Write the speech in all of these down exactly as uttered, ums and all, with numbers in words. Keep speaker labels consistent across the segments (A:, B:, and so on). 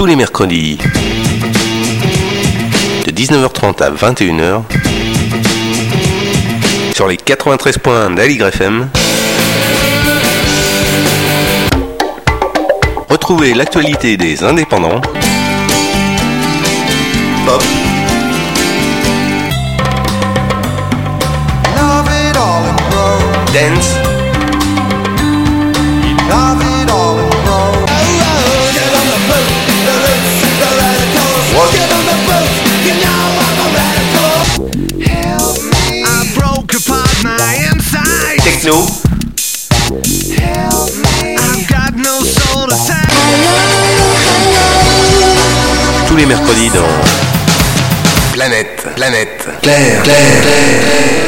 A: tous les mercredis de dix-neuf heures trente à vingt et une heures sur les quatre-vingt-treize points d'Aligre F M. Retrouvez l'actualité des indépendants, pop, dance, rock, techno, tous les mercredis dans Planète, Planète, Claire, Claire, Claire.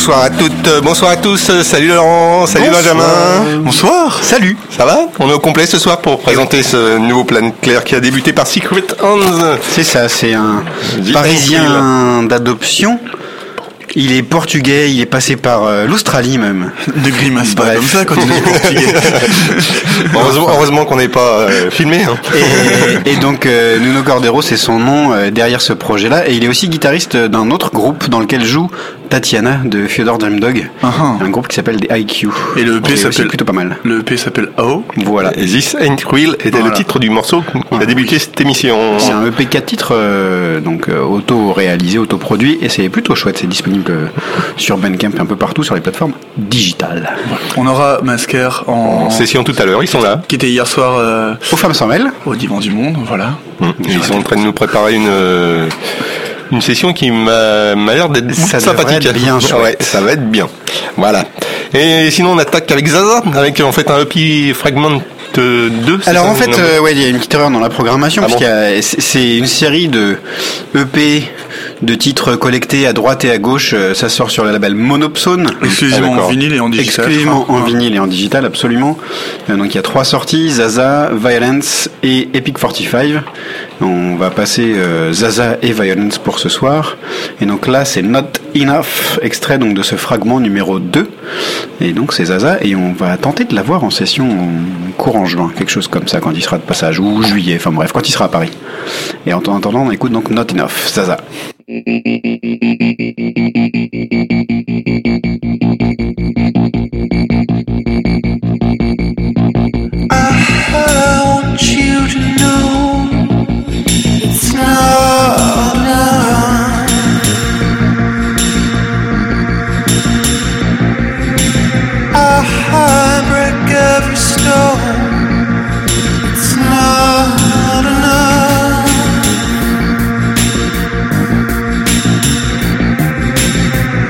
B: bonsoir à toutes, euh, bonsoir à tous. Euh, Salut Laurent, salut
C: Bonsoir.
B: Benjamin.
C: Bonsoir.
B: Salut. Ça va? On est au complet ce soir pour présenter ce nouveau Planète Claire qui a débuté par Secret Hands.
C: C'est ça, c'est un
B: Dis-
C: Parisien d'adoption. Il est portugais, il est passé par euh, l'Australie même.
D: Ne grimace pas
C: Bref.
D: comme ça quand on est portugais.
B: Heureusement, heureusement qu'on n'est pas euh, filmé. Hein.
C: Et, et donc euh, Nuno Cordeiro, c'est son nom euh, derrière ce projet-là. Et il est aussi guitariste d'un autre groupe dans lequel joue Tatiana de Fyodor Dreamdog.
D: Uh-huh.
C: Un groupe qui s'appelle des I Q.
D: Et le E P
C: Qui est aussi
D: s'appelle
C: plutôt pas mal.
D: Le E P s'appelle A O.
C: Voilà.
B: This Ain't Real était
D: Voilà.
B: le titre du morceau qui a débuté cette émission.
C: C'est un E P quatre titres, euh, donc euh, auto-réalisé, auto-produit, et c'est plutôt chouette. C'est disponible euh, sur Bandcamp un peu partout sur les plateformes digitales.
D: On aura Masker en
B: En session tout à l'heure, ils sont là.
D: qui était hier soir euh,
C: Aux femmes sans mêle.
D: au Divan du Monde, voilà.
B: Ils sont en train de nous préparer une euh, une session qui m'a m'a l'air d'être
C: Ça
B: sympathique.
C: devrait être bien chouette.
B: Ouais, ça va être bien. Voilà. Et sinon on attaque avec Zaza, avec en fait un E P Fragment deux. c'est
C: Alors
B: ça,
C: en fait,
B: non
C: euh, ouais, il y a une petite erreur dans la programmation,
B: Ah
C: parce qu'il y a- c'est- c'est une série de E P de titres collectés à droite et à gauche. euh, Ça sort sur le label Monopsone.
D: Exclusivement
B: Ah, d'accord.
D: en vinyle et en digital.
C: Exclusivement
D: je
C: en
D: crois.
C: vinyle et en digital, absolument. Euh, donc il y a trois sorties, Zaza, Violence et Epic quarante-cinq. On va passer euh, Zaza et Violence pour ce soir. Et donc là, c'est Not Enough, extrait donc de ce fragment numéro deux. Et donc c'est Zaza, et on va tenter de l'avoir en session en courant juin, quelque chose comme ça, quand il sera de passage, ou juillet, enfin bref, quand il sera à Paris. Et en attendant, on écoute donc Not Enough, Zaza.
E: I want you to know it's not enough. I break every stone. It's not enough.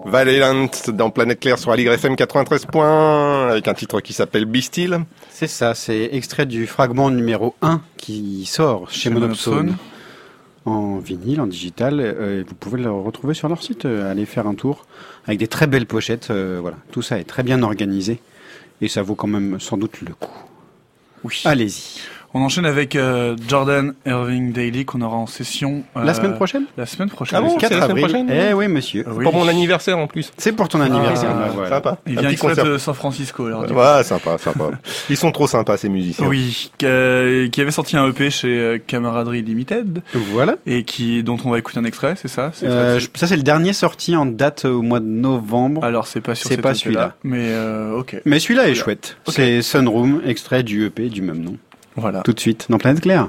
B: Valiant dans Planète Claire sur Aligre F M quatre-vingt-treize points, avec un titre qui s'appelle Be Still.
C: C'est ça, c'est extrait du fragment numéro un qui sort chez, chez Monopsone. En vinyle, en digital. Euh, vous pouvez le retrouver sur leur site. Euh, allez faire un tour avec des très belles pochettes. Euh, voilà, tout ça est très bien organisé et ça vaut quand même sans doute le coup.
D: Oui.
C: Allez-y.
D: On enchaîne avec euh, Jordan Irving Daily qu'on aura en session euh,
C: la semaine prochaine.
D: La semaine prochaine.
B: Ah bon,
C: quatre
B: c'est la semaine
C: avril.
B: prochaine.
C: Eh oui, monsieur.
B: Oui. Pour mon anniversaire en plus.
C: C'est pour ton anniversaire.
D: Ah,
C: bah, voilà.
B: Sympa.
D: Il
B: un
D: vient
B: petit
D: exprès
B: concert
D: de San Francisco. Alors,
B: ouais, sympa, sympa. Ils sont trop sympas ces musiciens.
D: Oui, qui, qui avait sorti un E P chez euh, Camaraderie Limited.
C: Voilà.
D: Et qui dont on va écouter un extrait, c'est ça c'est
C: euh, je, Ça c'est le dernier sorti en date au mois de novembre.
D: Alors c'est pas sur
C: c'est
D: cet
C: pas
D: E P-là,
C: celui-là.
D: mais euh, ok.
C: Mais celui-là est
D: Voilà.
C: chouette.
D: Okay.
C: C'est Sunroom, extrait du E P du même nom.
D: Voilà.
C: Tout de suite dans Planète Claire.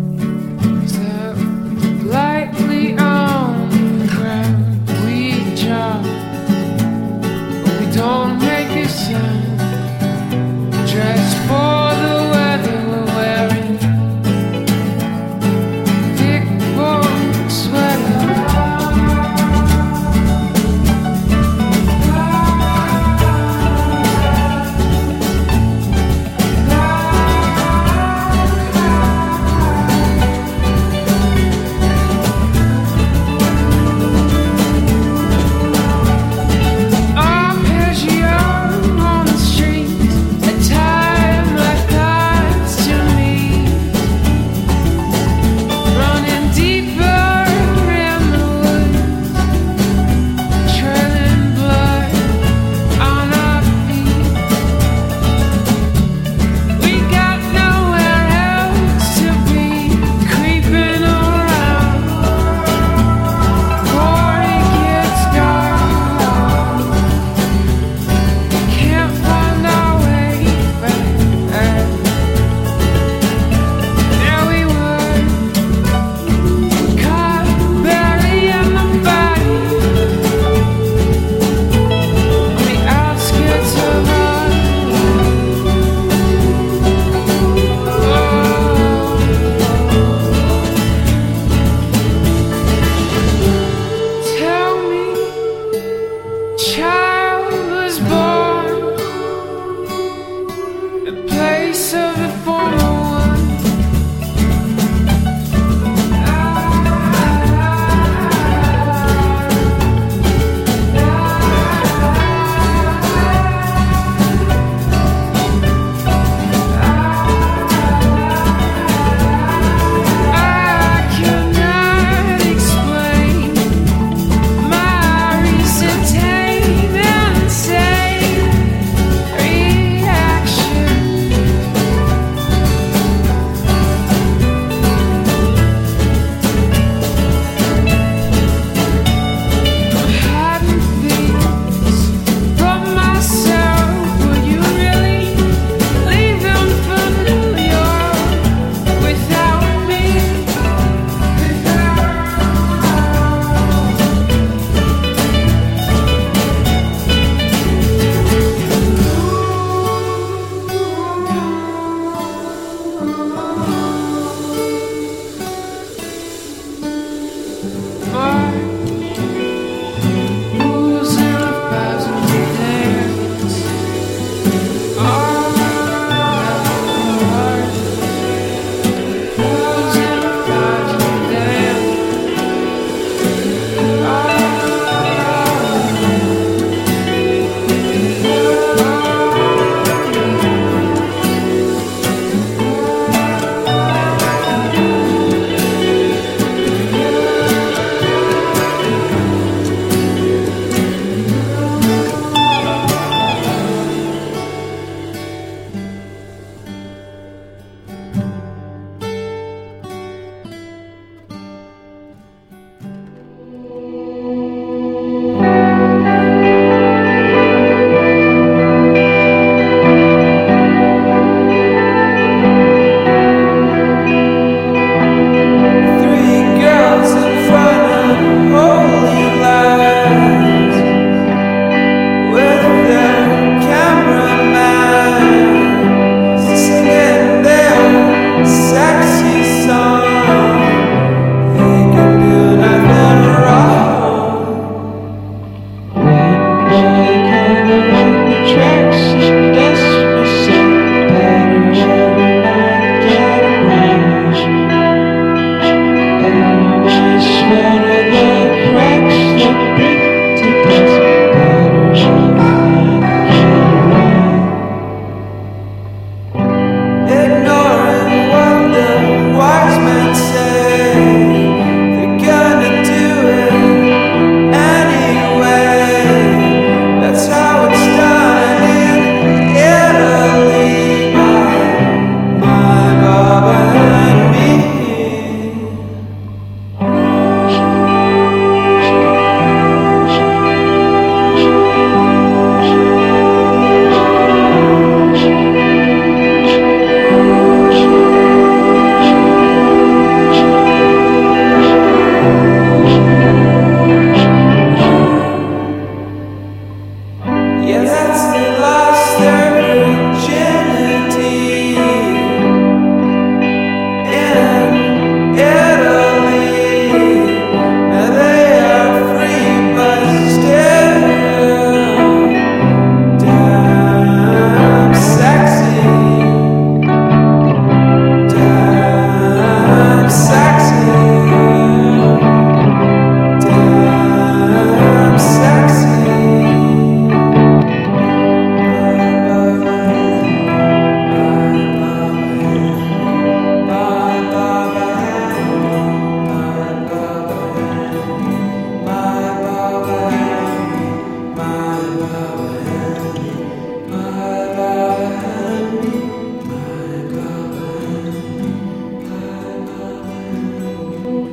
E: Lightly on the ground, we jump, but we don't make a sound. Dressed for the weather we're wearing, thick wool sweater.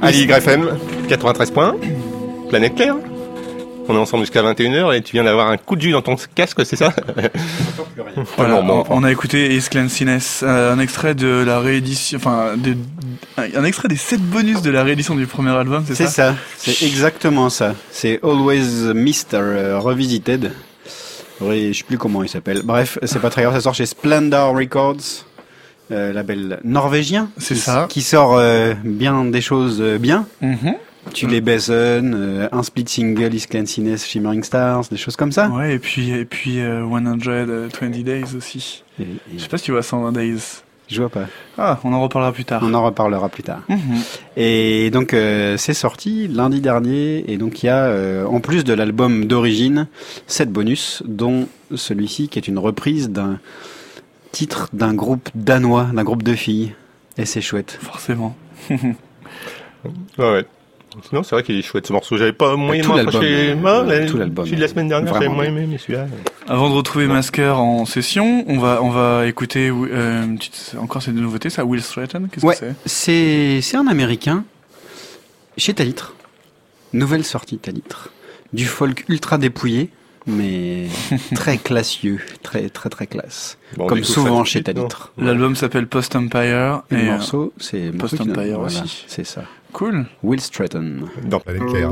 B: Ali Y F M, quatre-vingt-treize points, Planète Claire. On est ensemble jusqu'à vingt et une heures et tu viens d'avoir un coup de jus dans ton casque, c'est ça?
D: Voilà,
B: non, bon,
D: on,
B: enfin.
D: on a écouté Ace Clanciness, euh, un extrait de la réédition, enfin, de, un extrait des sept bonus de la réédition du premier album, c'est ça?
C: C'est ça, c'est exactement ça. C'est Always Mister euh, Revisited. Oui, je sais plus comment il s'appelle. Bref, c'est pas très grave, ça sort chez Splendor Records, euh, label norvégien.
D: C'est
C: qui,
D: ça.
C: Qui sort euh, bien des choses euh, bien.
D: Mhm.
C: Tu les Basin, euh, un split single, Is Clanciness, Shimmering Stars, des choses comme ça.
D: Ouais, et puis, et puis euh, cent vingt Days aussi.
C: Et, et,
D: Je sais pas si tu vois cent vingt Days.
C: je vois pas.
D: Ah, on en reparlera plus tard.
C: On en reparlera plus tard.
D: Mhm.
C: Et donc euh, c'est sorti lundi dernier et donc il y a euh, en plus de l'album d'origine sept bonus dont celui-ci qui est une reprise d'un titre d'un groupe danois, d'un groupe de filles et c'est chouette.
D: Forcément.
B: Ouais, ouais. Sinon, c'est vrai qu'il est chouette ce morceau. J'avais pas moyen de
C: Tout l'album,
B: m'accrocher.
C: euh,
B: Ah,
C: euh,
B: mais
C: tout l'album,
B: Celui de la semaine dernière,
C: vraiment
B: j'avais moins
C: bien.
B: aimé, mais celui-là.
D: Avant de retrouver Masker en session, on va, on va écouter euh, une petite- encore ces deux nouveautés, ça, Will Stratton, qu'est-ce
C: Ouais,
D: que c'est?
C: c'est c'est un Américain chez Talitre. Nouvelle sortie Talitre. Du folk ultra dépouillé mais très classieux, très très très classe.
B: Bon,
C: Comme
B: du coup,
C: souvent
B: ça,
C: chez
B: non.
C: Talitre.
D: L'album s'appelle Post Empire.
C: Et,
D: Et,
C: le
D: euh,
C: morceau, c'est
D: Post
C: morceau qui-
D: Empire
C: voilà,
D: aussi.
C: c'est ça.
D: Cool.
C: Will Stratton.
B: Dans Planète Claire.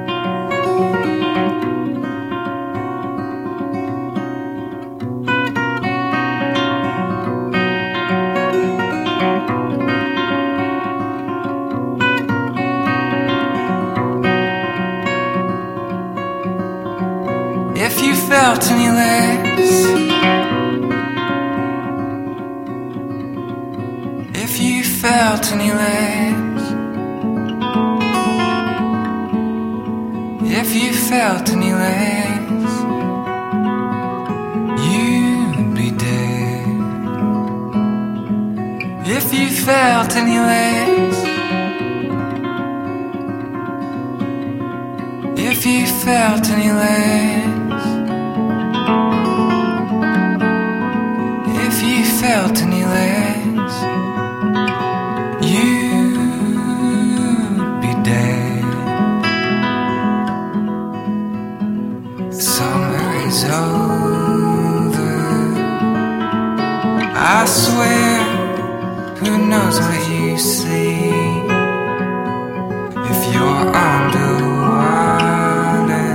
E: If you felt any less, if you felt any less, if you felt any less, you'd be dead. If you felt any less, if you felt any less, if you felt any less, you'd be dead. Summer is over, I swear, who knows what you see? If you're underwater,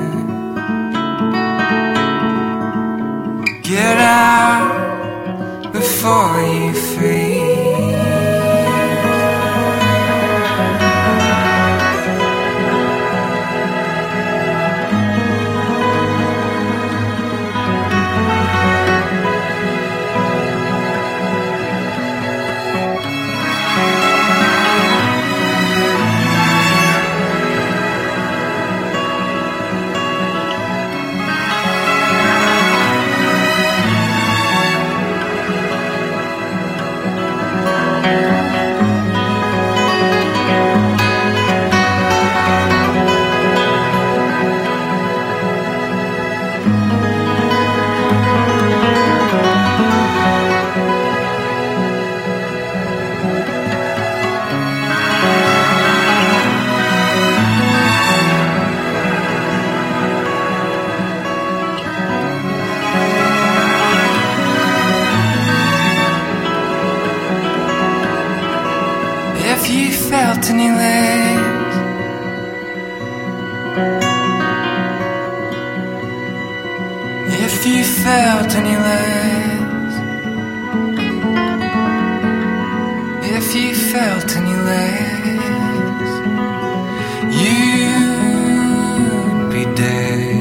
E: get out before you freeze. If you felt any less, if you felt any less, if you felt any less, you'd be dead.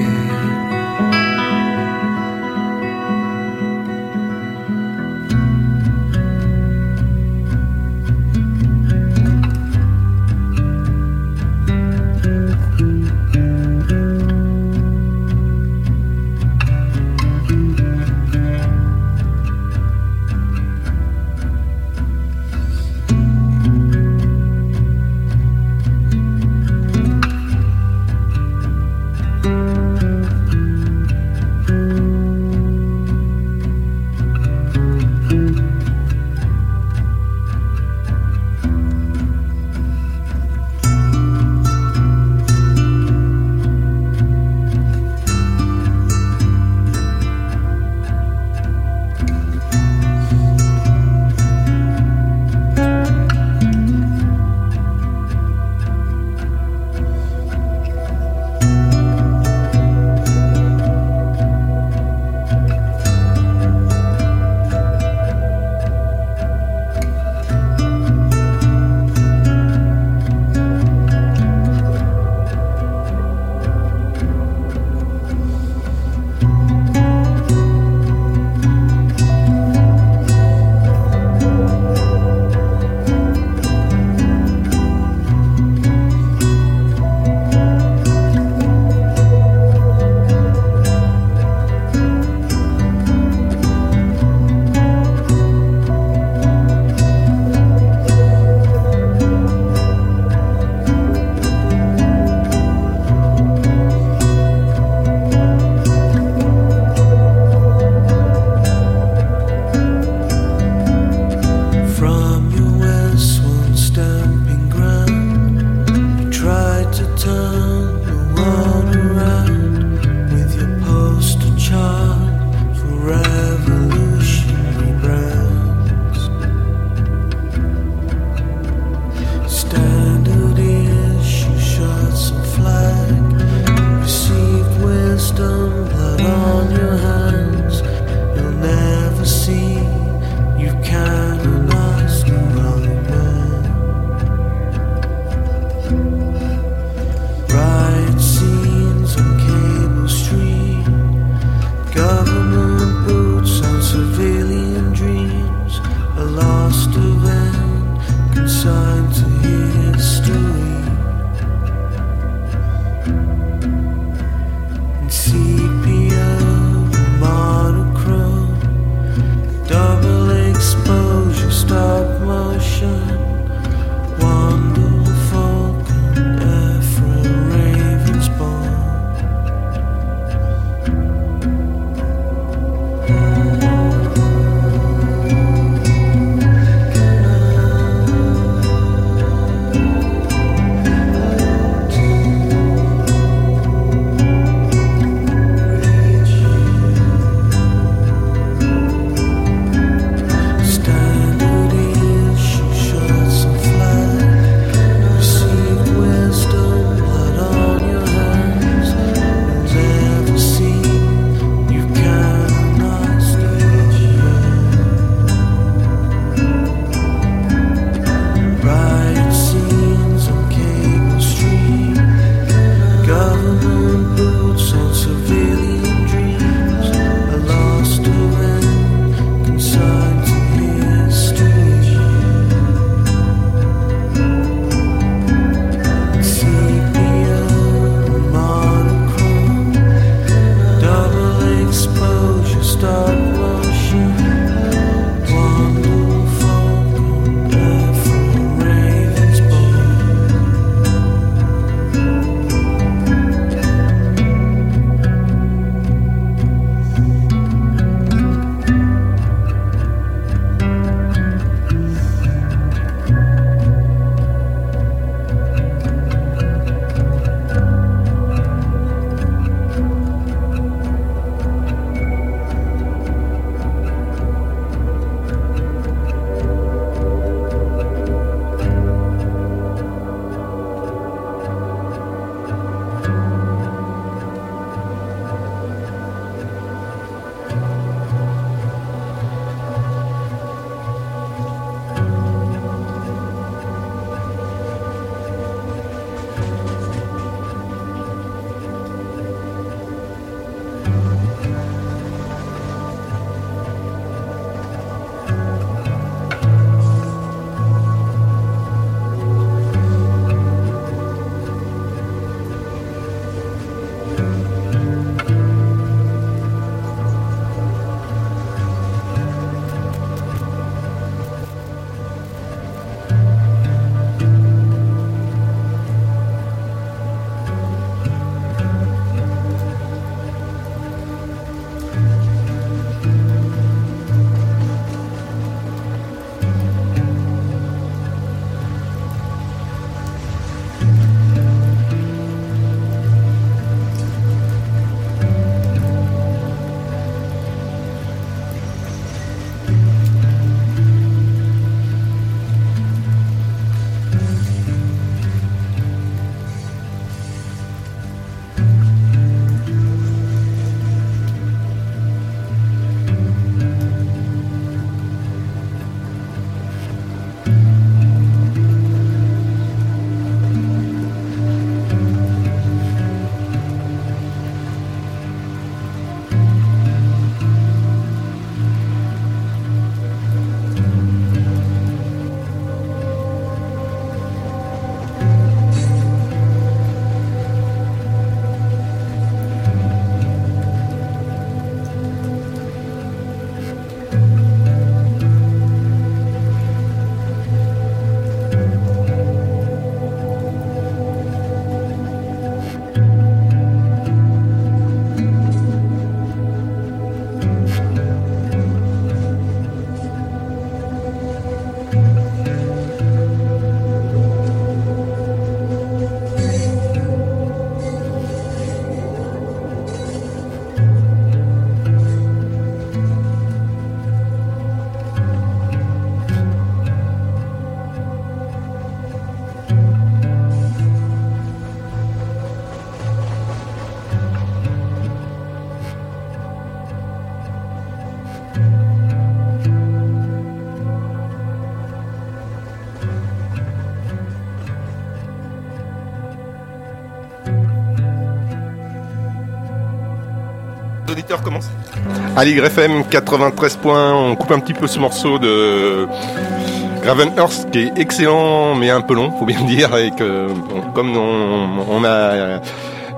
B: L'auditeur commence. Aligre F M quatre-vingt-treize points, on coupe un petit peu ce morceau de Gravenhurst qui est excellent mais un peu long, faut bien le dire, et que bon, comme on, on a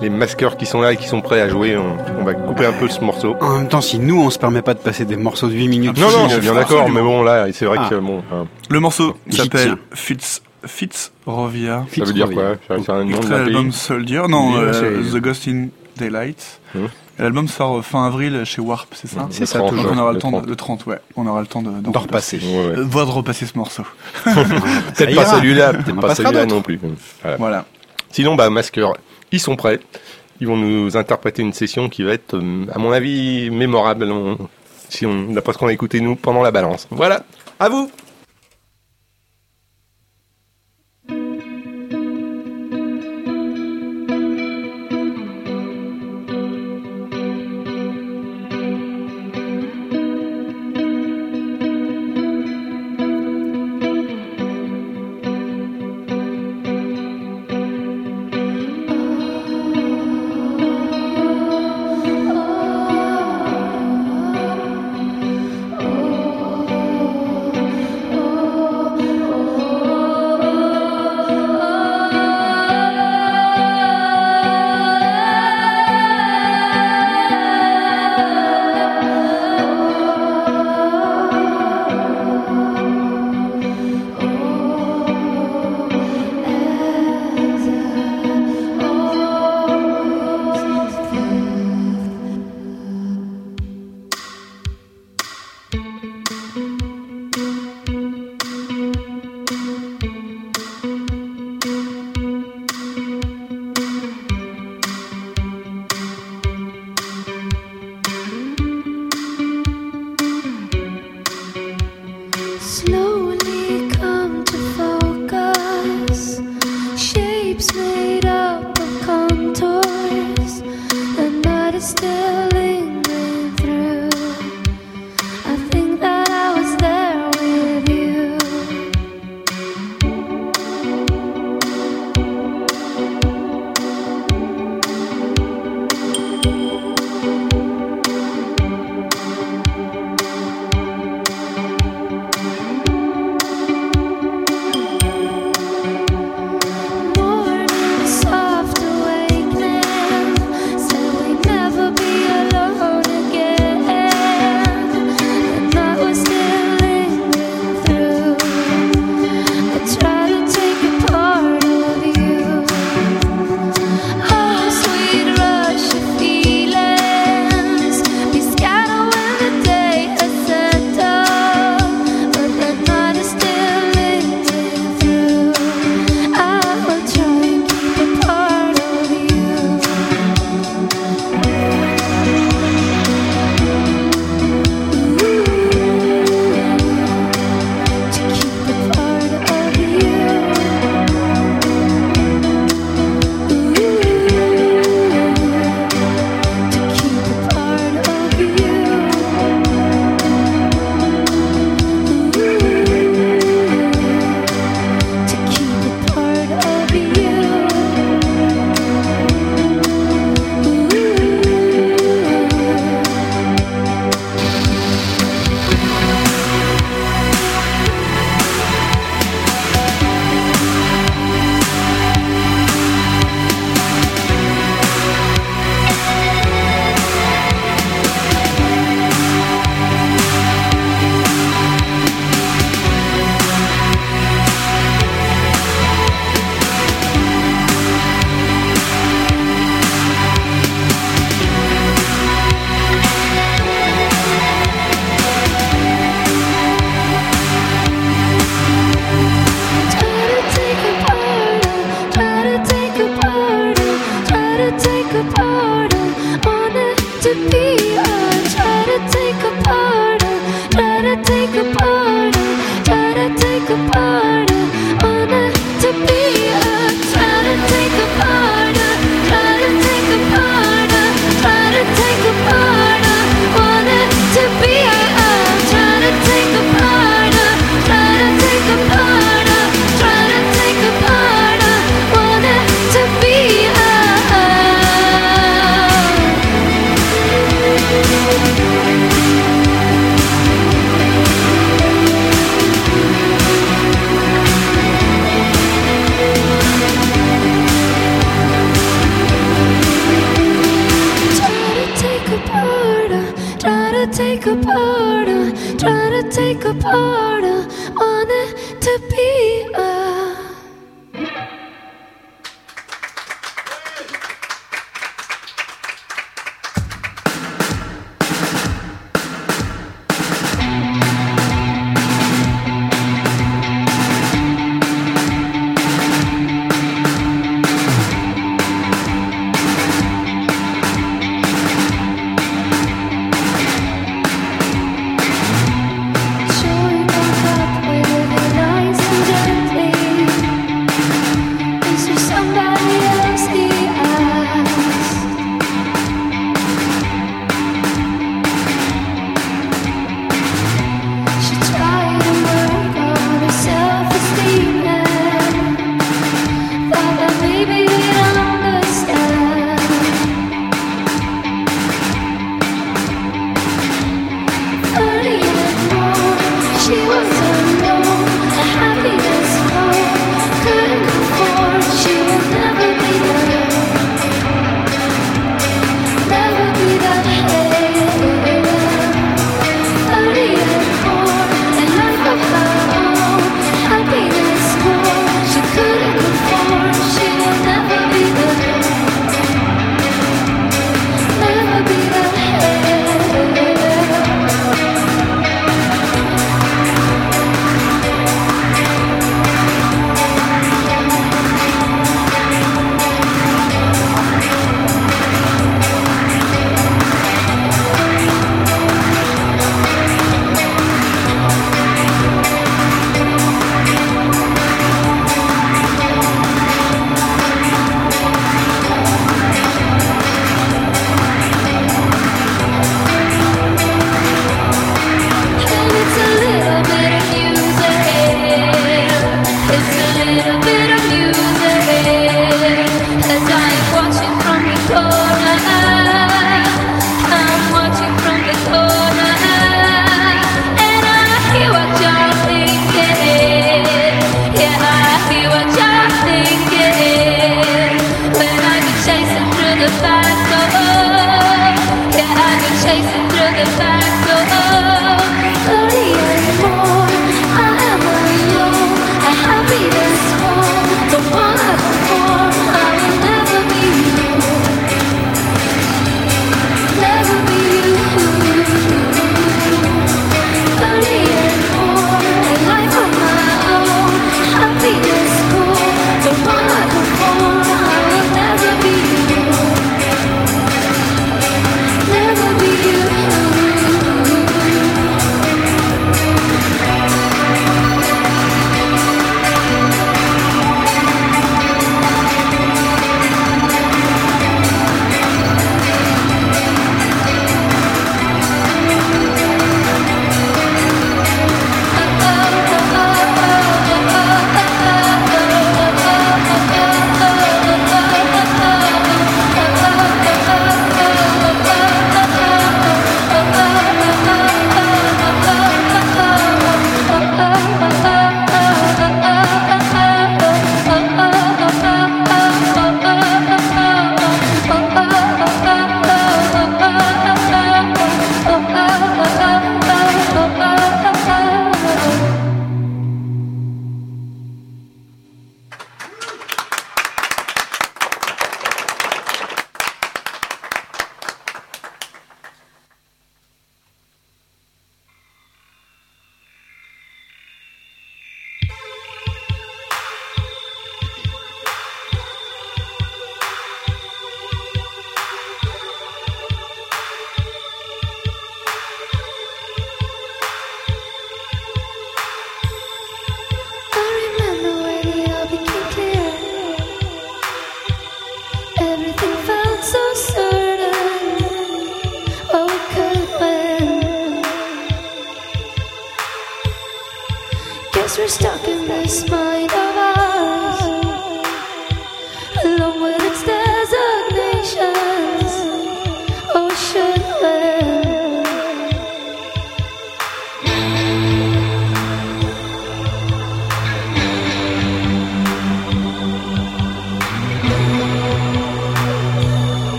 B: les masqueurs qui sont là et qui sont prêts à jouer, on, on va couper un peu ce morceau.
C: En même temps, si nous, on se permet pas de passer des morceaux de huit minutes...
B: Non, non,
C: si,
B: je suis bien
C: euh,
B: d'accord, mais bon, là, c'est vrai
C: Ah.
B: que bon... hein,
D: Le morceau
C: J'y
D: s'appelle
C: tiens.
D: Fitz, Fitzrovia.
B: ça veut dire quoi? C'est un nom
D: Extrait
B: d'un
D: de l'album
B: pays.
D: Soldier. Non,
B: Oui,
D: euh,
B: c'est-
D: The Ghost in Daylight.
B: Hum.
D: Et l'album sort fin avril chez Warp, c'est ça?
C: C'est ça,
B: trente,
C: toujours.
D: Donc on aura le,
B: le
D: temps de,
B: trente.
D: le trente, ouais. On aura le temps de, d'en
C: D'en repasser.
B: Ouais, ouais.
D: Euh, voire de repasser ce morceau.
B: Peut-être pas
C: ira.
B: celui-là,
C: On
B: peut-être
C: en
B: pas
C: passera
B: celui-là
C: d'autres.
B: non plus. Voilà.
D: Voilà.
B: Sinon, bah, Masqueur, ils sont prêts. Ils vont nous interpréter une session qui va être, euh, à mon avis, mémorable. On- si on, d'après ce qu'on a écouté nous pendant la balance. Voilà. À vous.
F: Slowly come to focus, shapes made up of contours, and night is still lingering through. I think that I was there with you. Morning, soft awakening, said we'd never be alone to take apart, uh, trying to take apart, uh, want it to be uh. Showing back up with your lines and gently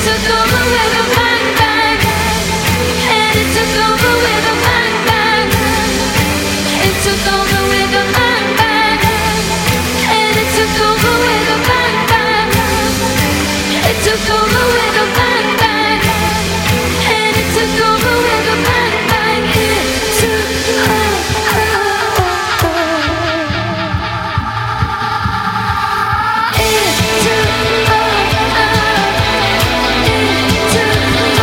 F: took over with a bang bang. And it took over with a bang bang. It took over with a bang bang. And it took over with a bang bang. It took over with a bang bang. And it took over with a bang bang. It took over. It took over.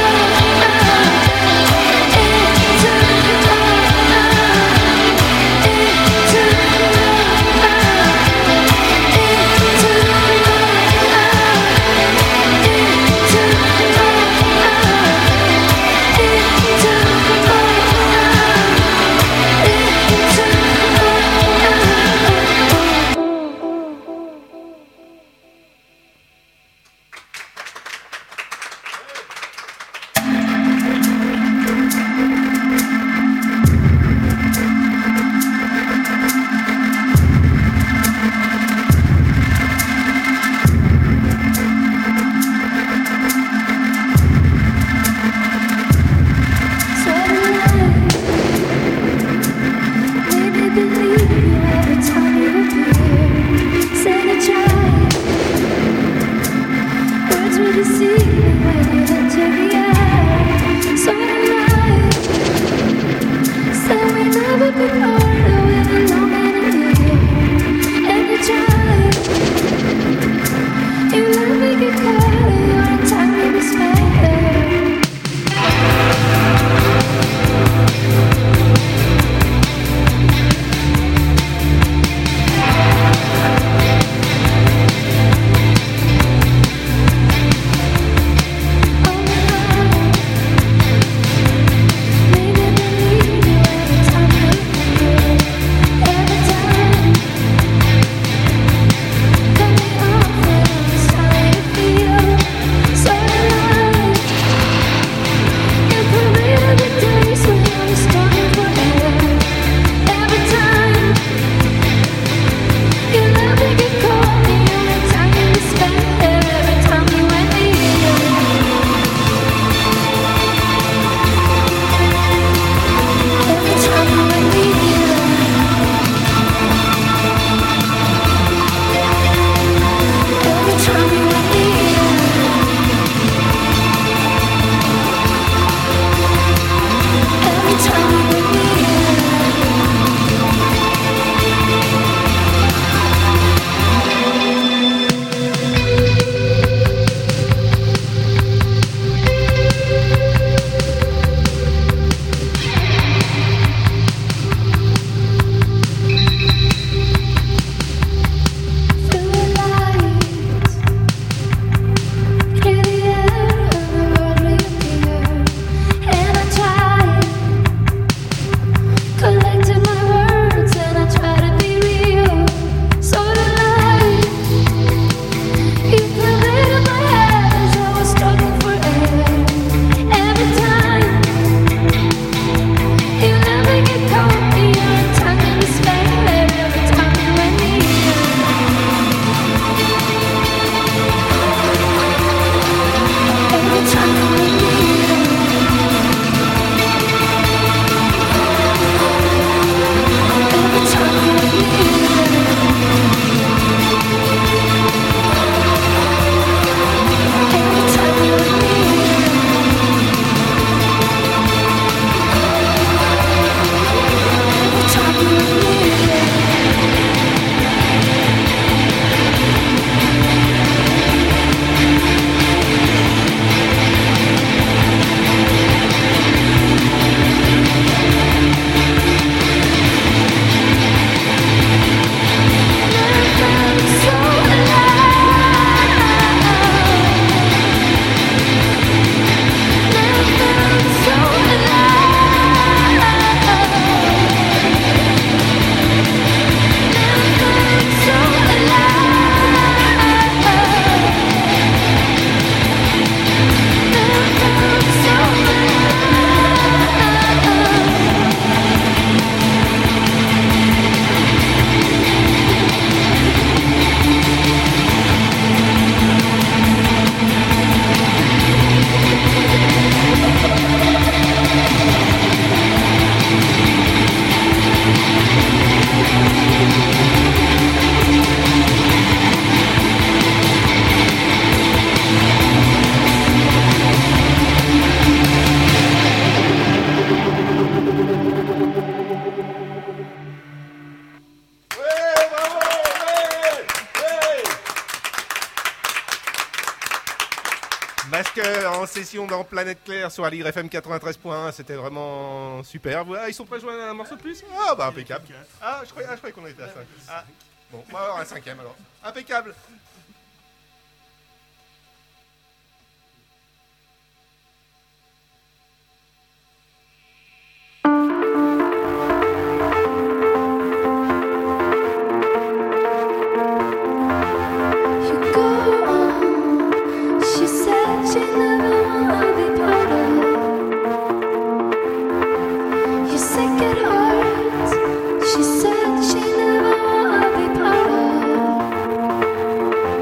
B: euh, en session dans Planète Claire sur Aligre F M quatre-vingt-treize point un. C'était vraiment super. Voilà, ils sont pas joués à un morceau de plus. Ah bah impeccable. Ah je croyais, ah, je croyais qu'on était à cinq. Ah bon, on va avoir un cinquième alors. Impeccable.
F: She said she never wanna be part of. You sick at heart. She said she never wanna be part of.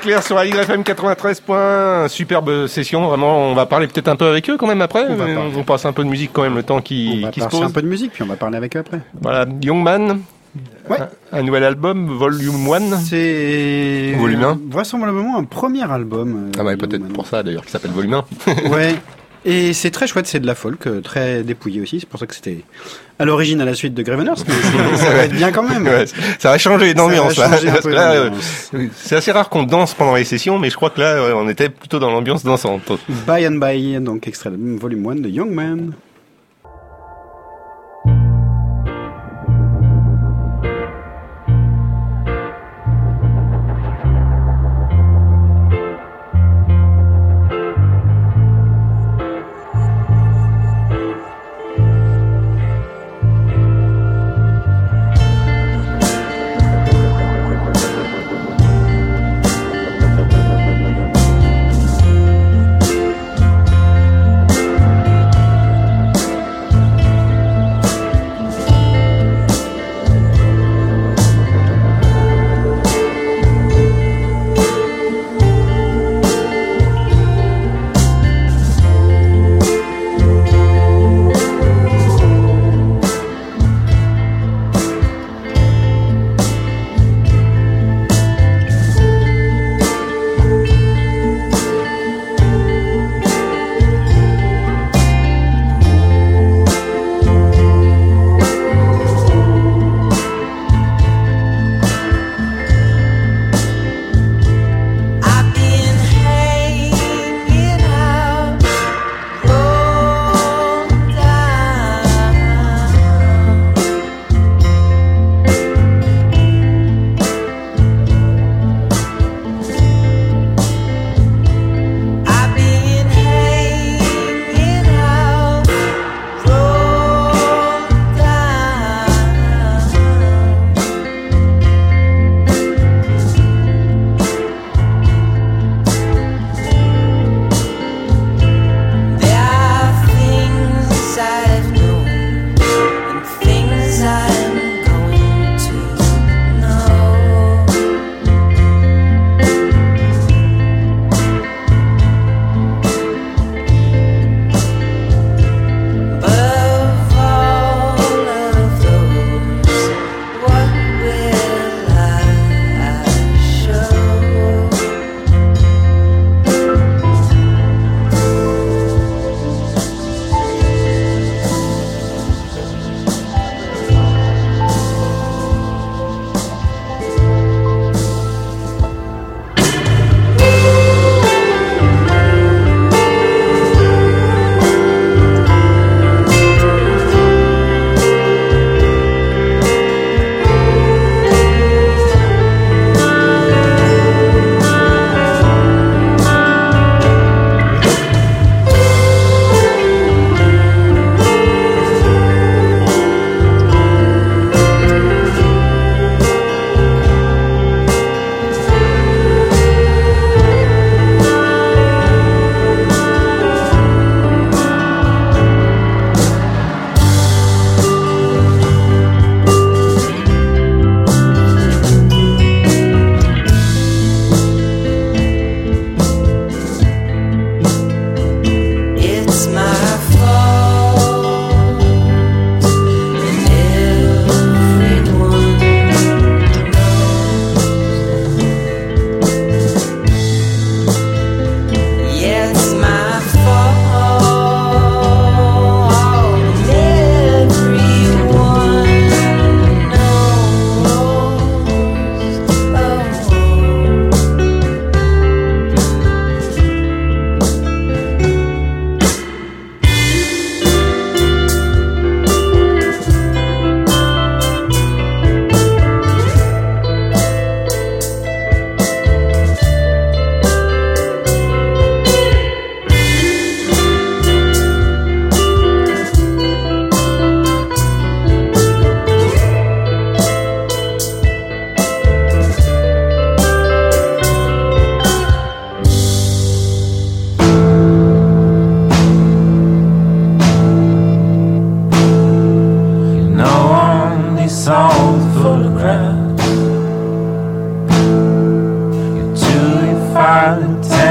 B: Clair sur Aligre F M quatre-vingt-treize points un. Superbe session, vraiment. On va parler peut-être un peu avec eux quand même après.
C: On va
B: mais
C: parler.
B: on passe un peu de musique quand même le temps qui,
C: On va
B: qui se
C: passer
B: pose.
C: un peu de musique, puis on va parler avec eux après.
B: Voilà, Youngman.
C: Ouais.
B: Un, un nouvel album, Volume un.
C: C'est
B: Volume un.
C: vraisemblablement un premier album. euh,
B: Ah ouais, peut-être
C: Youngman.
B: pour ça d'ailleurs, qui s'appelle Volume un.
C: Ouais. Et c'est très chouette, c'est de la folk, euh, très dépouillé aussi. C'est pour ça que c'était à l'origine à la suite de Graveners, mais c'est- ça va être bien quand même.
B: Ouais, ça va changer d'ambiance.
C: Ça va
B: là.
C: changer un
B: Parce
C: peu
B: que là, euh,
C: d'ambiance.
B: c'est assez rare qu'on danse pendant les sessions, mais je crois que là, euh, on était plutôt dans l'ambiance dansante.
C: By and By, donc extrait de volume un de Youngman.
F: Thank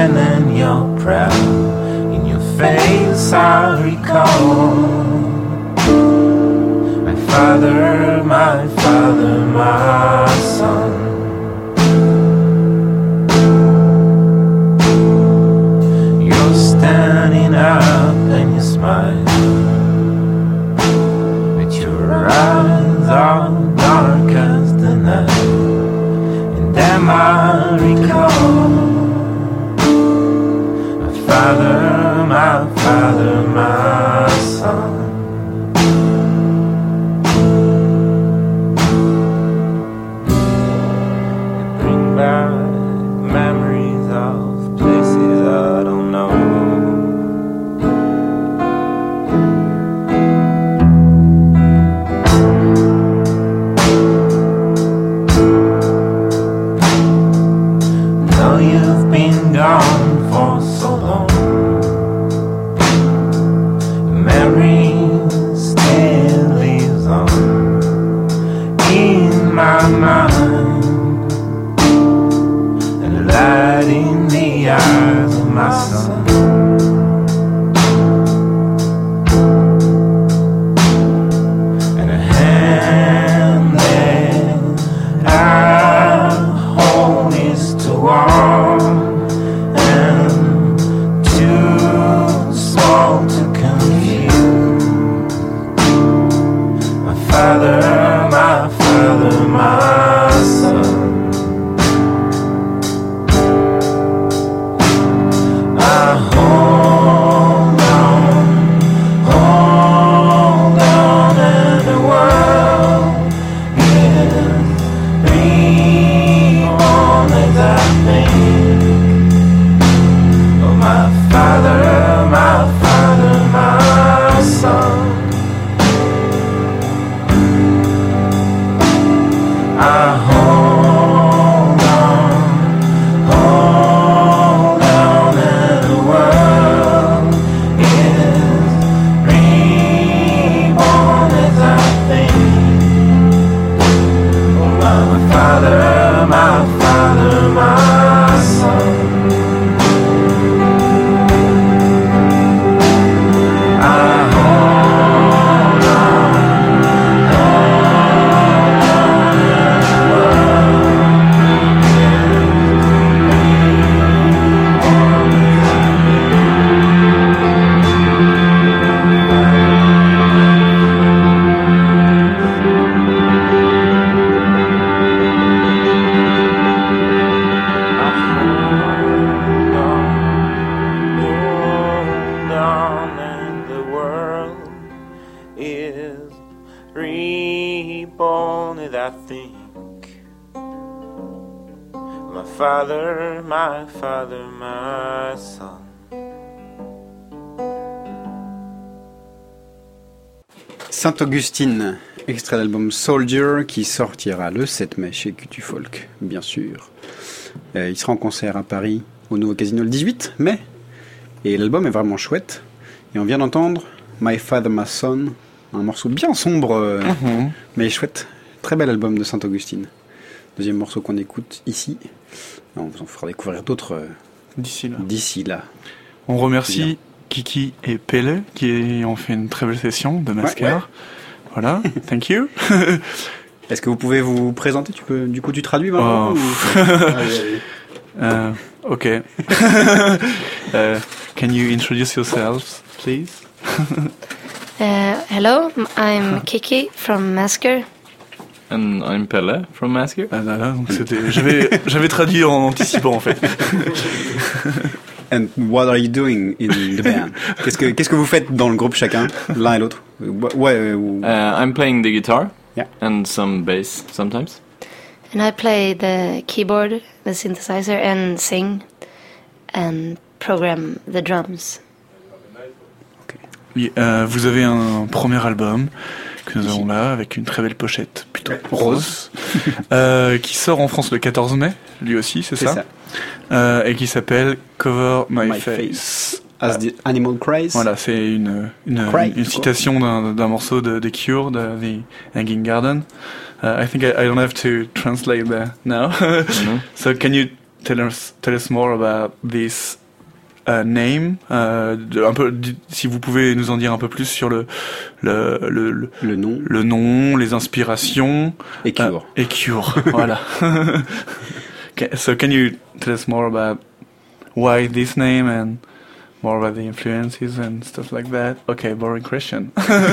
E: stand and you're proud. In your face I recall my father, my father, my son. You're standing up and you smile, but your eyes are dark as the night. And then I recall my father, my father, my son. Memories of places I don't know. Though you've been gone for so long, memory still lives on in my mind. Light in the eyes of my son. And a hand that I hold is too warm and too small to confuse. My father, my father, my son. Hold on, hold on, and the world is reborn as I think of my father, my father, my son. I hold on, hold on, and the world is reborn as I think of my father, my father, my son. I hold on, hold on, and the world is reborn as I think. My father, my father, my son.
C: Saint-Augustine, extrait d'album Soldier qui sortira le sept mai chez Q T Folk, bien sûr. Euh, il sera en concert à Paris au Nouveau Casino le dix-huit mai et l'album est vraiment chouette. Et on vient d'entendre My Father, My Son, un morceau bien sombre euh, mm-hmm. mais chouette. Très bel album de Saint-Augustine. Deuxième morceau qu'on écoute ici. On vous en fera découvrir d'autres euh,
D: d'ici là.
C: D'ici là.
D: On remercie Kiki et Pele qui ont fait une très belle session de Mascar. Ouais, ouais. Voilà, thank you.
C: Est-ce que vous pouvez vous présenter? Tu peux, du coup, tu traduis maintenant
D: oh.
C: ou... allez, allez.
D: Uh, ok. uh, can you introduce yourselves, please?
G: uh, hello, I'm Kiki from Masker.
H: And I'm Pele from Masker.
D: Ah, là, là, donc c'était, j'avais, j'avais traduit en anticipant en fait.
C: And what are you doing in the band? Qu'est-ce que qu'est-ce que vous faites dans le groupe chacun, l'un et l'autre? Ouais. Euh,
H: uh, I'm playing the guitar.
C: Yeah.
H: And some bass sometimes.
G: And I play the keyboard, the synthesizer, and sing, and program the drums.
D: Okay. Oui, euh, vous avez un premier album que nous avons là avec une très belle pochette, plutôt rose, euh, qui sort en France le quatorze mai, lui aussi, c'est, c'est ça, ça. Euh, et qui s'appelle Cover My, My Face.
C: Face. As the Animal Cries.
D: Voilà, c'est une une, Cry, une citation d'un, d'un morceau de The Cure, de The Hanging Garden. Uh, I think I, I don't have to translate that now. Mm-hmm. So can you tell us tell us more about this uh, name? Uh, de, un peu, si vous pouvez nous en dire un peu plus sur le le le, le,
C: le nom,
D: le nom, les inspirations.
C: Et Cure.
D: Uh, et Cure, voilà. So can you tell us more about why this name and more about the influences and stuff like that? Okay, boring question.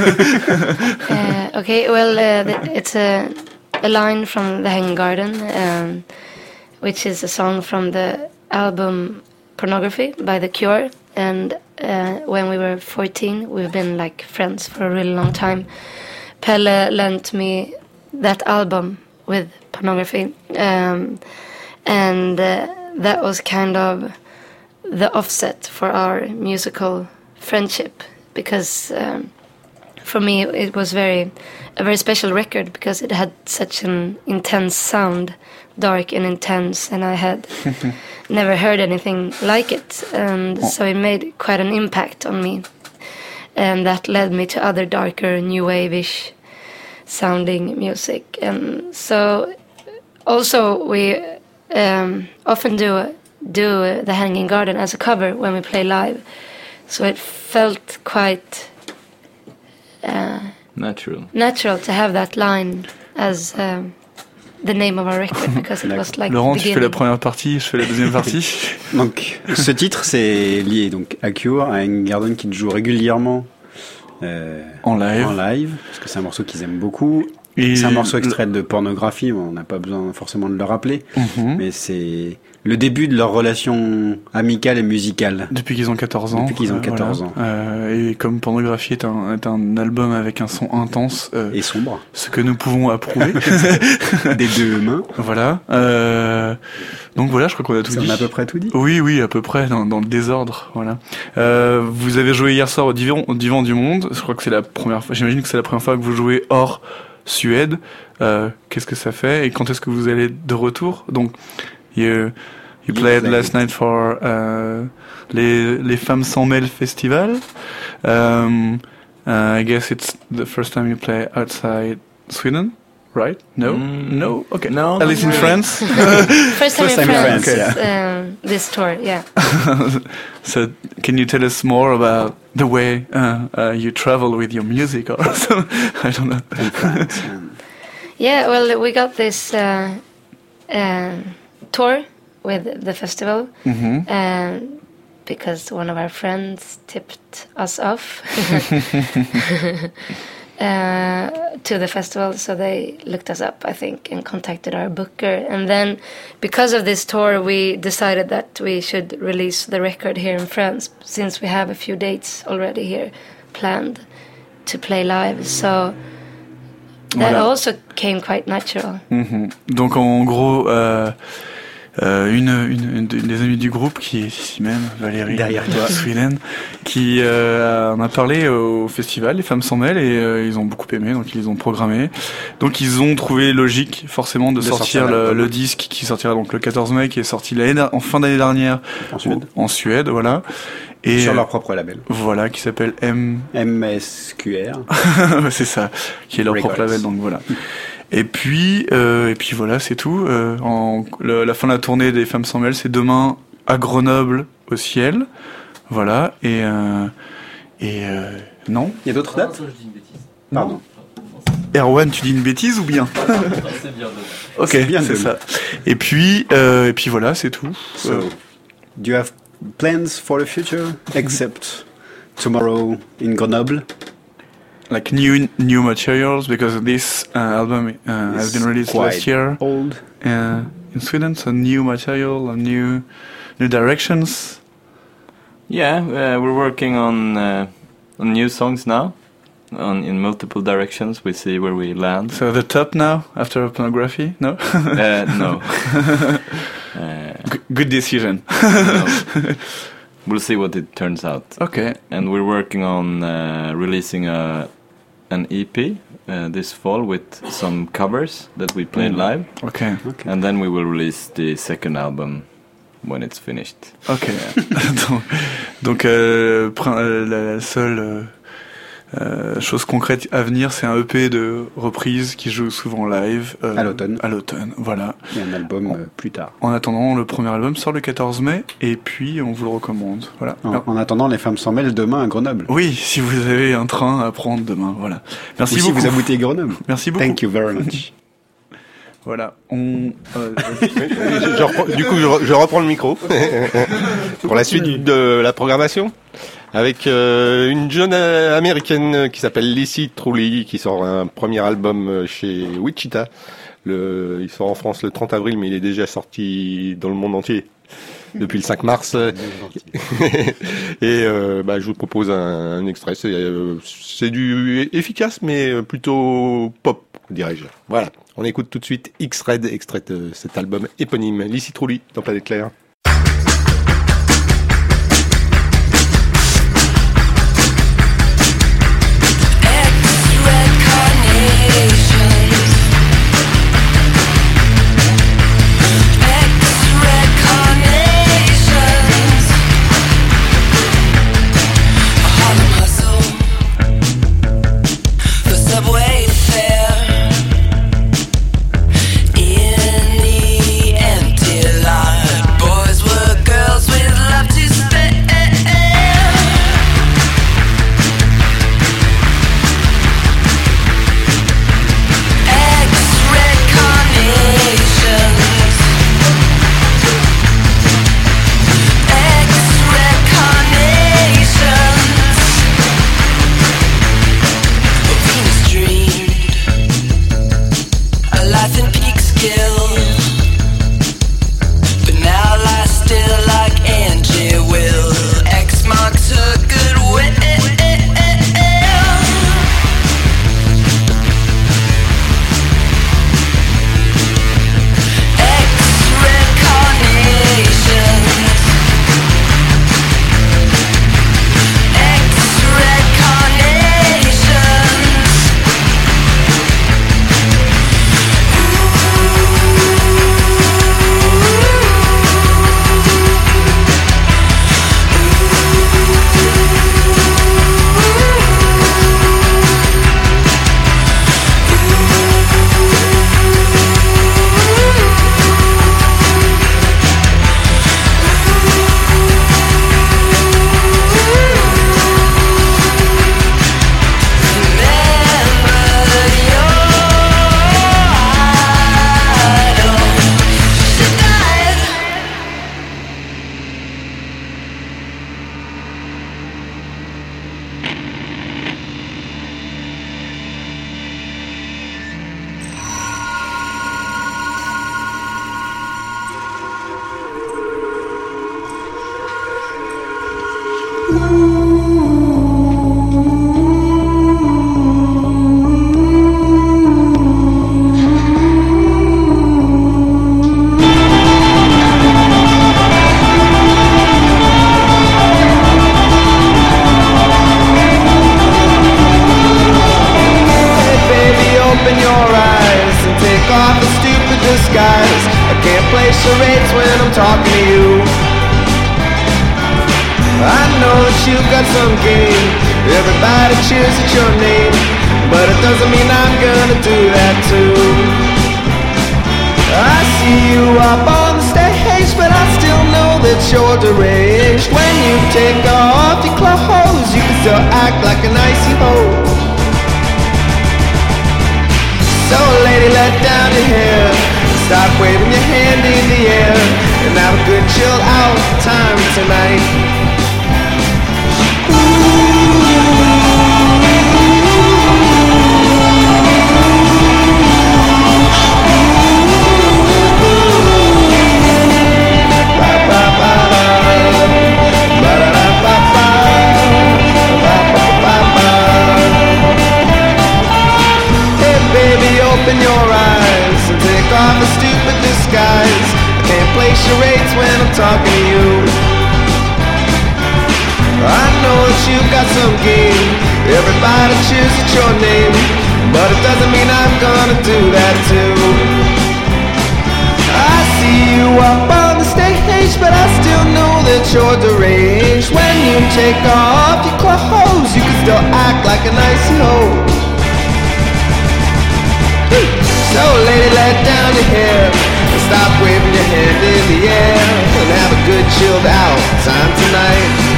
G: uh, okay, well, uh, th- it's a, a line from The Hanging Garden, um, which is a song from the album Pornography by The Cure. And uh, when we were fourteen, we've been like friends for a really long time. Pelle lent me that album with Pornography. Um, and uh, that was kind of the offset for our musical friendship, because um, for me it was very a very special record because it had such an intense sound, dark and intense, and I had never heard anything like it, and so it made quite an impact on me, and that led me to other darker new wave-ish sounding music. And so also we um, often do do The Hanging Garden as a cover when we play live, so it felt quite uh,
H: natural
G: natural to have that line as um, the name of our record, because it was like
D: Laurent,
G: the
D: tu fais la première partie, je fais la deuxième partie.
C: Donc, ce titre, c'est lié donc à Cure, à Hanging Garden qui joue régulièrement euh,
D: en live,
C: en live, parce que c'est un morceau qu'ils aiment beaucoup.
D: Et
C: c'est un morceau extrait de Pornographie, on n'a pas besoin forcément de le rappeler,
D: mm-hmm.
C: mais c'est le début de leur relation amicale et musicale.
D: Depuis qu'ils ont quatorze ans.
C: Depuis qu'ils ont
D: euh,
C: quatorze
D: voilà.
C: ans.
D: Euh, et comme Pornographie est un, est un album avec un son intense. Euh,
C: et sombre.
D: Ce que nous pouvons approuver.
C: Des deux mains.
D: Voilà. Euh, donc voilà, je crois qu'on a tout
C: Ça
D: dit.
C: On a à peu près tout dit.
D: Oui, oui, à peu près, dans, dans le désordre. Voilà. Euh, vous avez joué hier soir au Divan, au Divan du Monde. Je crois que c'est la première fois, j'imagine que c'est la première fois que vous jouez hors Suède. Euh, qu'est-ce que ça fait et quand est-ce que vous allez de retour? Donc, you, you played last night for uh, les, les Femmes Sans Mêle Festival. Um, uh, I guess it's the first time you play outside Sweden, right? No?
H: Mm,
D: no? Okay.
H: No.
D: At least in France?
G: First time
C: First
G: in
C: time in
G: France,
C: France, yeah.
G: um, this tour, yeah.
D: So, can you tell us more about the way uh, uh, you travel with your music or something? I don't know.
C: In France, and
G: Yeah, well, we got this uh, uh, tour with the festival,
D: Mm-hmm.
G: um, because one of our friends tipped us off uh, to the festival, so they looked us up, I think, and contacted our booker. And then, because of this tour, we decided that we should release the record here in France, since we have a few dates already here planned to play live. So that
D: Voilà.
G: also came quite natural.
D: Mhm. Donc en gros, euh, euh, une, une, une des amies du groupe qui est ici même, Valérie,
C: Derrière toi.
D: Sweden, qui euh, en a parlé au festival Les Femmes Sans Mêle et euh, ils ont beaucoup aimé, donc ils les ont programmé. Donc ils ont trouvé logique forcément de,
C: De
D: sortir,
C: sortir
D: le,
C: l'album.
D: le disque qui sortira donc le quatorze mai, qui est sorti l'année der- en fin d'année dernière
C: en Suède.
D: en Suède, voilà. Et
C: Sur
D: euh,
C: leur propre label.
D: voilà, qui s'appelle M.
C: M S Q R.
D: C'est ça, qui est leur
C: Records.
D: propre label, donc voilà. Et puis, euh, et puis voilà, c'est tout. Euh, en, le- la fin de la tournée des Femmes Sans Mêle, c'est demain à Grenoble au Ciel, voilà. Et euh, et euh, non.
C: Il y a d'autres dates? Pardon.
D: Erwan, tu dis une bêtise ou bien? Ok,
C: C'est bien
D: c'est
C: demain.
D: ça. Et puis, euh, et puis voilà, c'est tout.
C: So,
D: Euh,
C: do you have plans for the future except tomorrow in Grenoble?
D: like new new materials, because this uh, album uh, has
C: It's
D: been released
C: quite
D: last year
C: Old.
D: uh, in Sweden. So new material and new new directions.
H: Yeah, uh, we're working on uh, on new songs now, on in multiple directions. We see where we land.
D: So the top now after Pornography, no?
H: Uh, no. uh,
D: G- good decision.
H: no. We'll see what it turns out.
D: Okay.
H: And we're working on uh, releasing a an E P uh, this fall with some covers that we played
D: Mm.
H: live,
D: Okay.
C: Okay.
H: and then we will release the second album when it's finished.
D: Ok. donc, donc euh, prin- euh, la, la seule euh, Euh, chose concrète à venir, c'est un E P de reprise qui joue souvent live. Euh,
C: à l'automne.
D: À l'automne, voilà.
C: Et un album euh, plus tard.
D: En attendant, le premier album sort le quatorze mai, et puis on vous le recommande. Voilà.
C: En, en attendant, les femmes s'en mêlent demain à Grenoble.
D: Oui, si vous avez un train à prendre demain, voilà. Merci
C: Ou
D: beaucoup.
C: si vous aboutez Grenoble.
D: Merci beaucoup.
C: Thank you very much.
D: Voilà, on. Euh,
B: je, je reprends, du coup, je, re, je reprends le micro pour la suite de la programmation avec euh, une jeune euh, américaine qui s'appelle Lissy Truly qui sort un premier album chez Wichita. Le, il sort en France le trente avril, mais il est déjà sorti dans le monde entier depuis le cinq mars. Et euh, bah, je vous propose un, un extrait. C'est, euh, c'est du efficace, mais plutôt pop, dirais-je. Voilà. On écoute tout de suite X-Red, extrait de cet album éponyme. Lissy Truly dans Planète Claire.
E: You're deranged when you take off your clothes. You can
I: still act like a nice hoe. So lady, let down your hair and stop waving your hand in the air and have a good chilled out time tonight.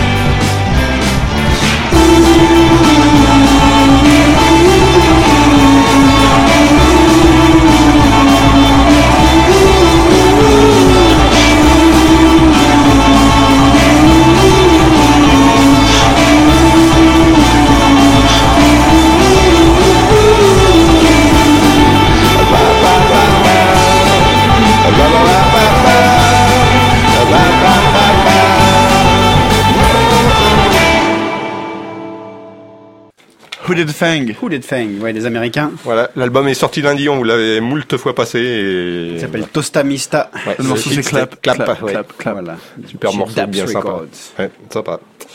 D: Hooded Fang.
C: Hooded Fang, ouais, des Américains.
B: Voilà, l'album est sorti lundi, on vous l'avait moult fois passé. Et...
C: Il s'appelle Tostamista.
B: Ouais,
D: le morceau c'est Clap,
B: Clap,
D: Clap,
B: ouais.
D: Clap, Clap.
C: Voilà.
B: Super
C: Chez
B: morceau,
C: Daps
B: bien sympa.
C: Records.
B: Ouais, sympa.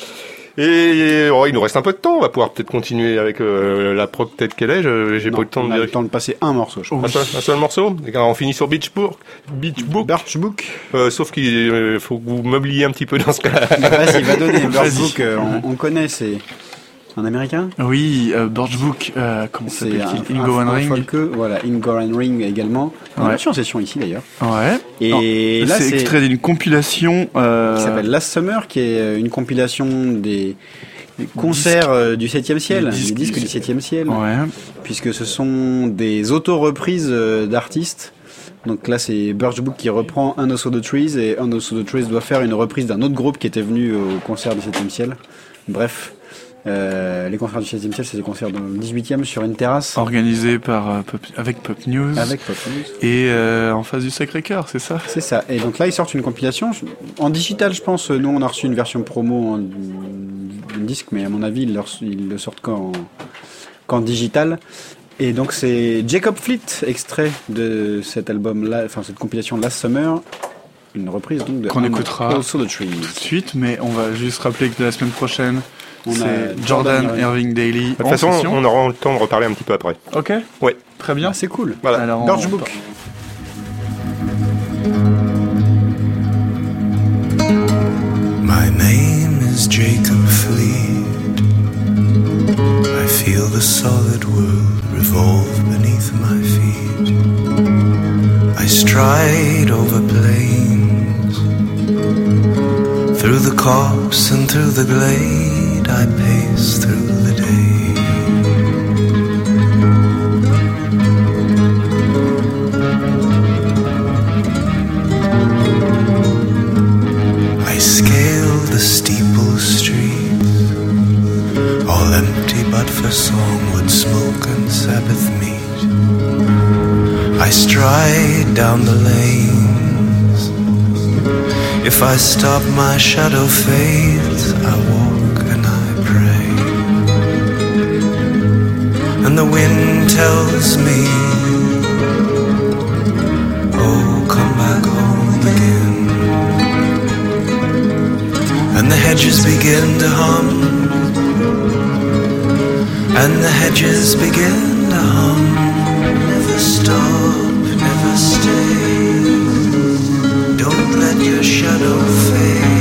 B: Et oh, il nous reste un peu de temps, on va pouvoir peut-être continuer avec euh, la prog peut-être qu'elle est, je- j'ai
C: Non,
B: pas eu le temps
C: on
B: de
C: a le
B: vérifier.
C: temps de passer un morceau, je crois.
B: Un seul, un seul morceau. Et on finit sur Beach Book. Beach Book.
C: Birch Book.
B: Euh, sauf qu'il euh, faut que vous m'oubliez un petit peu dans ce cas-là.
C: Vas-y, va donner. Birch
D: Vas-y.
C: Book, euh, on, on connaît, c'est un Américain.
D: Oui, euh, Birch Book, euh, comment
C: C'est
D: s'appelle-t-il?
C: un,
D: Ingo
C: un,
D: One
C: un
D: Ring.
C: folkeux, voilà, Ingo One Ring également. On
D: Ouais.
C: l'a reçu en session ici d'ailleurs.
D: Ouais.
C: Et
D: Non,
C: là,
D: c'est
C: c'est
D: extrait d'une compilation. Euh...
C: qui s'appelle Last Summer, qui est une compilation des, des concerts euh, du septième ciel,
D: Des
C: des
D: disques
C: disques,
D: du
C: du septième ciel,
D: Ouais.
C: puisque ce sont des auto-reprises euh, d'artistes. Donc là, c'est Birch Book qui reprend Un Also the Trees, et Un Also the Trees doit faire une reprise d'un autre groupe qui était venu au concert du septième ciel. Bref. Euh, les concerts du septième ciel, c'est des concerts dans le dix-huitième sur une terrasse.
D: Organisé par, euh, Pop- avec Pop News.
C: Avec Pop News.
D: Et euh, en face du Sacré-Cœur, c'est ça?
C: C'est ça. Et donc là, ils sortent une compilation. En digital, je pense. Nous, on a reçu une version promo en en disque, mais à mon avis, ils le, reço- ils le sortent qu'en, qu'en digital. Et donc, c'est Jacob Fleet, extrait de cet album-là, enfin, cette compilation Last Summer. Une reprise, donc, de
D: Qu'on
C: Un
D: écoutera
C: Also the Trees.
D: tout de suite, mais on va juste rappeler que de la semaine prochaine,
C: On a
D: c'est Jordan,
C: Jordan
D: Irving Daily.
B: De toute
D: en
B: façon,
D: session.
B: on aura le temps de reparler un petit peu après.
D: Ok.
B: Ouais.
D: Très bien.
C: Ah, c'est cool.
B: Voilà.
D: Alors, on-
C: Birch Book.
J: My name is Jacob Fleet. I feel the solid world revolve beneath my feet. I stride over plains, through the copse and through the glade. I pace through the day. I scale the steeple streets, all empty but for songwood, smoke and Sabbath meat. I stride down the lanes. If I stop, my shadow fades. I walk and I pray, and the wind tells me, oh, come back home again. And the hedges begin to hum, and the hedges begin to hum. Never stop, never stay. Don't let your shadow fade.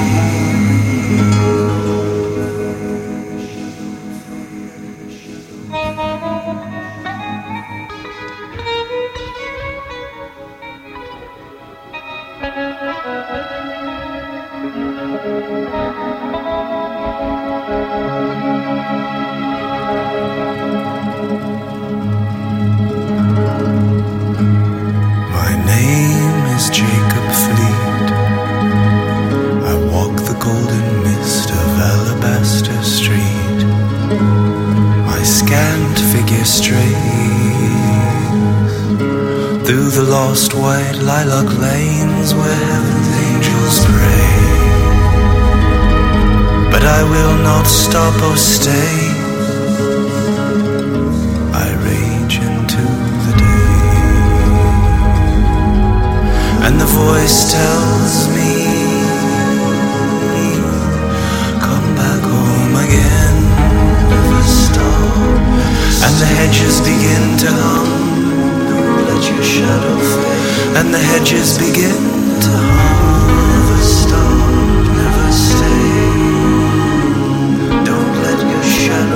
J: My name is Jacob Fleet. I walk the golden mist of Alabaster Street. My scant figure strays through the lost white lilac lanes where heaven's angels pray. But I will not stop or stay. I rage into the day, and the voice tells me, come back home again. Never stop. And the hedges begin to hum. Don't let your shadow fade. And the hedges begin to hum. Never stop, never stay. Don't let your shadow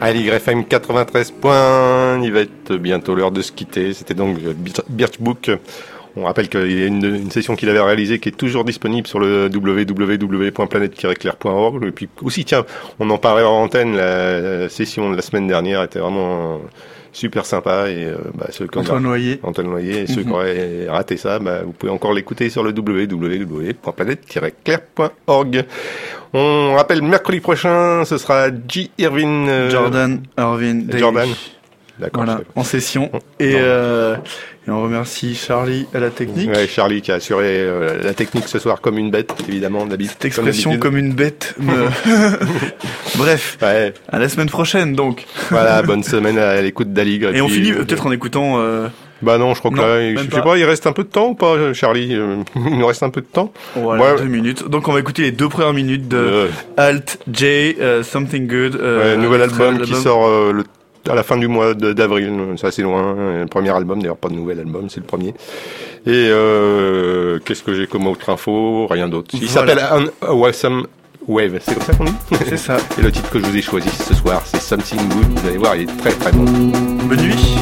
B: Aligre F M quatre-vingt-treize points, il va être bientôt l'heure de se quitter. C'était donc Birchbook. On rappelle qu'il y a une, une session qu'il avait réalisée qui est toujours disponible sur le w w w point planète tiret claire point org. Et puis aussi, tiens, on en parlait en antenne, la session de la semaine dernière était vraiment super sympa. Et euh, bah, ceux qui
D: Antoine Noyer.
B: Antoine Noyer. Et ceux qui auraient raté ça, bah, vous pouvez encore l'écouter sur le w w w point planète tiret claire point org. On rappelle, mercredi prochain, ce sera G. Irvin... Euh,
D: Jordan Irvin Daly.
B: Jordan. D'accord.
D: Voilà, en session. Et, euh, et on remercie Charlie à la technique.
B: Ouais, Charlie qui a assuré euh, la technique ce soir comme une bête, évidemment.
D: Cette expression comme, comme une bête. Me... Bref,
B: ouais.
D: À la semaine prochaine donc.
B: Voilà, bonne semaine à l'écoute d'Aligre.
D: Et, et on finit peut-être en écoutant... Euh...
B: Bah non, je crois que non, là, je sais pas. pas, il reste un peu de temps ou pas, Charlie? Il nous reste un peu de temps.
D: Voilà, ouais. deux minutes. Donc on va écouter les deux premières minutes de euh... Alt J, uh, Something Good.
B: Euh, ouais, nouvel album qui album. sort euh, le, à la fin du mois de, d'avril, c'est assez loin. Le premier album, d'ailleurs pas de nouvel album, c'est le premier. Et euh, qu'est-ce que j'ai comme autre info? Rien d'autre. Il voilà. s'appelle An Awesome Wave, c'est comme ça qu'on dit?
D: C'est ça.
B: Et le titre que je vous ai choisi ce soir, c'est Something Good. Vous allez voir, il est très très bon.
D: Bonne nuit.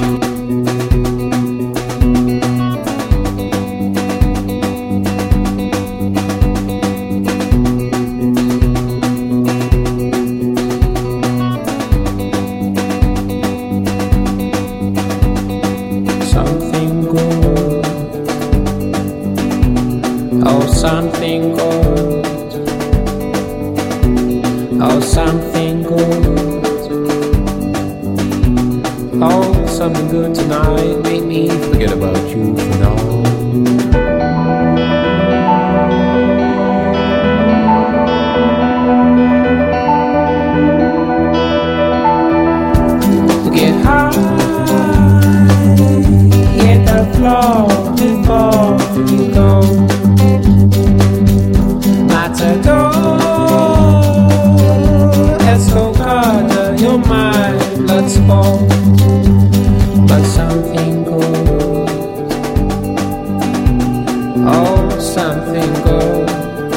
K: Something good, oh something good, oh something good tonight, make me forget about you for now. Get high, hit the floor before you go. Estocada, you're my blood sport, but something good, oh something good,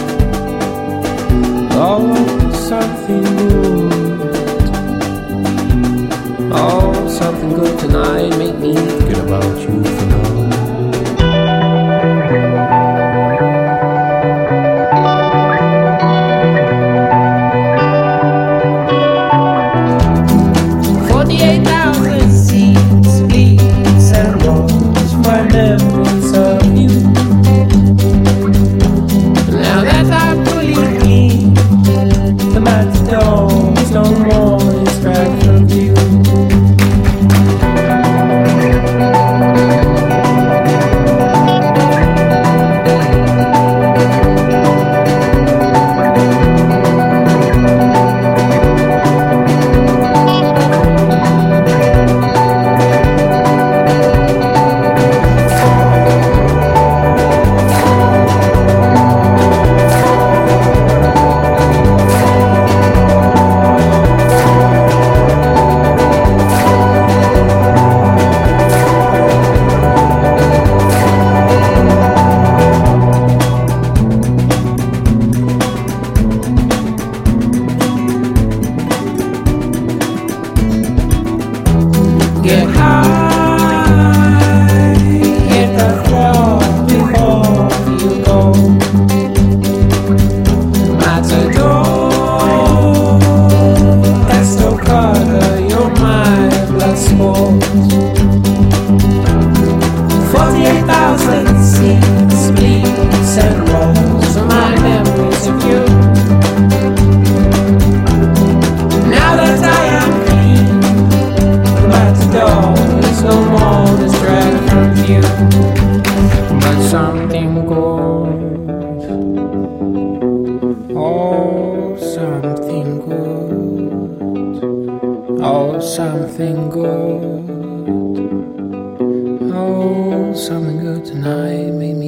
K: oh something good, oh something good tonight, make me forget about you for now. Something good, oh, something good tonight, make me